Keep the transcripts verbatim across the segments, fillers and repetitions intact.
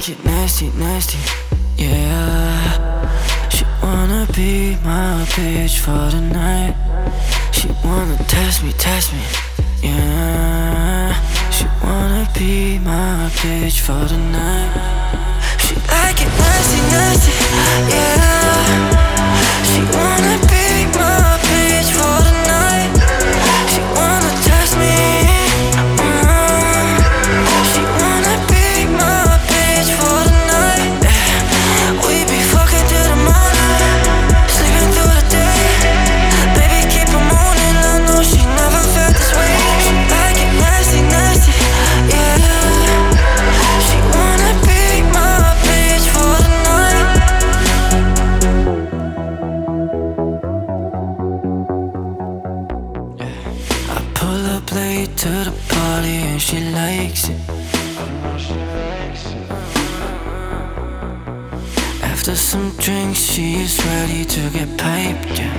like it nasty, nasty, yeah. She wanna be my bitch for the night. She wanna test me, test me, yeah. She wanna be my bitch for the night. She like it nasty, nasty, yeah. She wanna be my bitch for the night. She wanna test me, mm. She wanna be my bitch for the night, yeah. We be fucking till the morning, sleeping through the day. Baby, keep on moaning, I know she never felt this way. She like it nasty, nasty, yeah. She wanna be my bitch for the night. I pull up late to the party and she likes it. After some drinks, she is ready to get piped, yeah.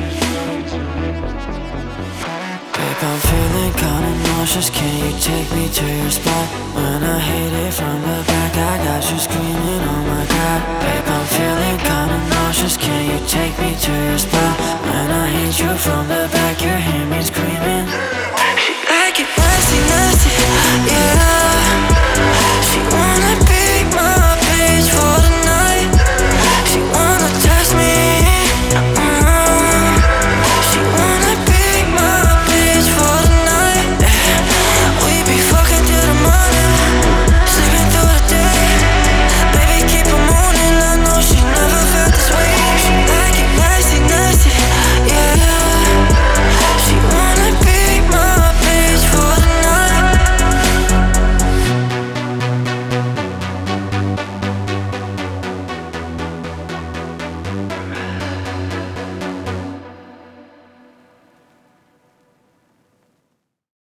Babe, I'm feeling kinda nauseous. Can you take me to your spot? When I hit it from the back, I got you screaming, oh my god. Babe, I'm feeling kinda nauseous. Can you take me to your spot? When I hit you from the